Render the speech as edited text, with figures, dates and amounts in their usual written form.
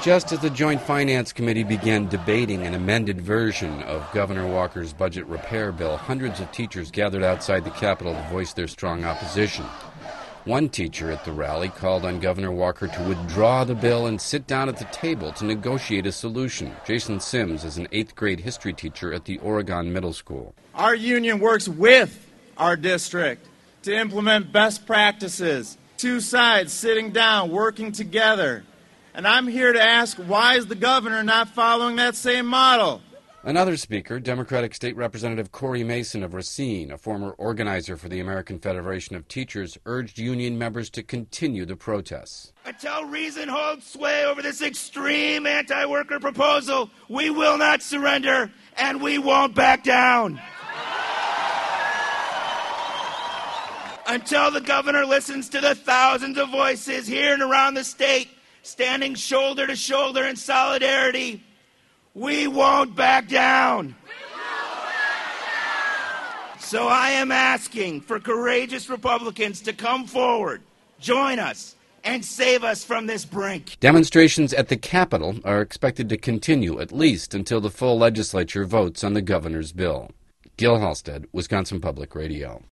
Just as the Joint Finance Committee began debating an amended version of Governor Walker's budget repair bill, hundreds of teachers gathered outside the Capitol to voice their strong opposition. One teacher at the rally called on Governor Walker to withdraw the bill and sit down at the table to negotiate a solution. Jason Sims is an 8th grade history teacher at the Oregon Middle School. Our union works with our district to implement best practices. Two sides sitting down, working together. And I'm here to ask, why is the governor not following that same model? Another speaker, Democratic State Representative Corey Mason of Racine, a former organizer for the American Federation of Teachers, urged union members to continue the protests. Until reason holds sway over this extreme anti-worker proposal, we will not surrender and we won't back down. Until the governor listens to the thousands of voices here and around the state, standing shoulder to shoulder in solidarity, we won't back down. So I am asking for courageous Republicans to come forward, join us, and save us from this brink. Demonstrations at the Capitol are expected to continue at least until the full legislature votes on the governor's bill. Gil Halstead, Wisconsin Public Radio.